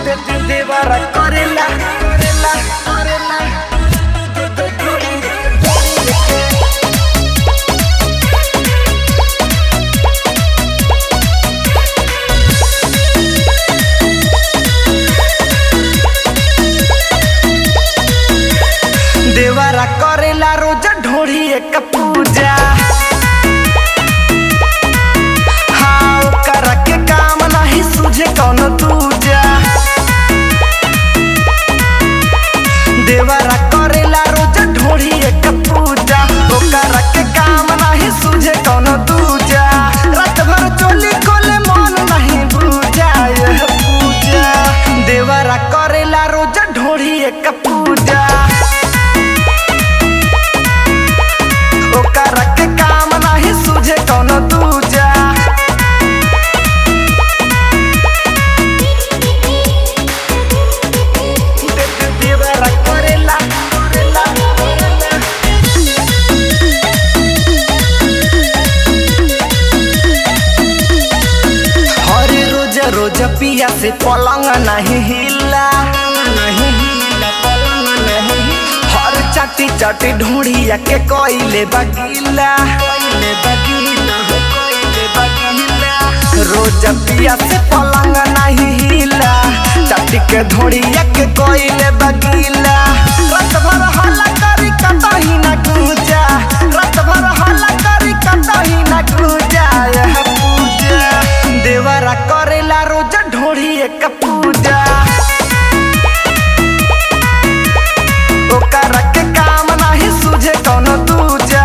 देवरा करेला करेला करेला देवरा करेला रोज ढोरी एक पूजा हाँ ओकरा के काम नहीं सूझे कौन दूजा देवरा करेला रोज ढोरी एक पूजा ओकरा के काम नहीं सूझे कौन दूजा रात भर चोली कोले मन नहीं बुझा यह पूजा देवरा करेला रोज ढोरी एक पूजा ओकरा के काम नहीं सूझे कौन दूजा देवरा करेला करेला हर रोज रोज पिया से पलंग नहीं हिला हर चाटी चाटी ढूंढिया के कोइले बगीला रोज पिया से पलंग नहीं हिला चाटी के ढूंढिया के कोइले बगीला रात भर हल्ला करी कतही न गूंजा रात भर हल्ला करी कतही न गूंजा यह पूजा देवरा करेला रोज ढोरी एक पूजा ओकरा के काम नहीं सूझे कौन दूजा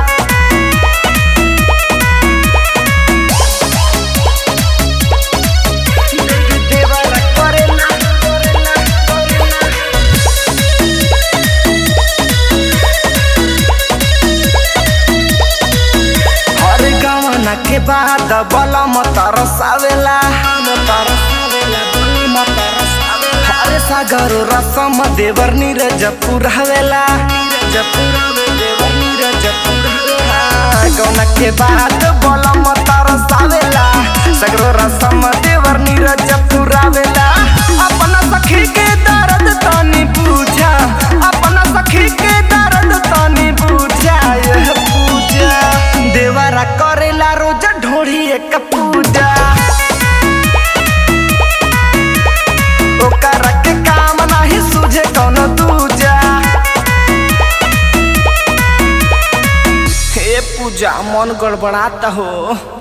देवरा करेला करेला हर गवना के बाद बलम तरसावेला हर सागर रसम देवर नीरज पुरावेला गवना के बाद बलम तरसावेला सगरो रसम देवर नीरज पुरावेला अपना सखी के दर्द तनी पूछा अपना सखी के दर्द तनी पूछा यह पूजा देवरा करेला रोज ढोरी एक पूजा ओकरा के काम नहीं सूझे कौन दूजा हे पूजा मन गड़बड़ाता हो।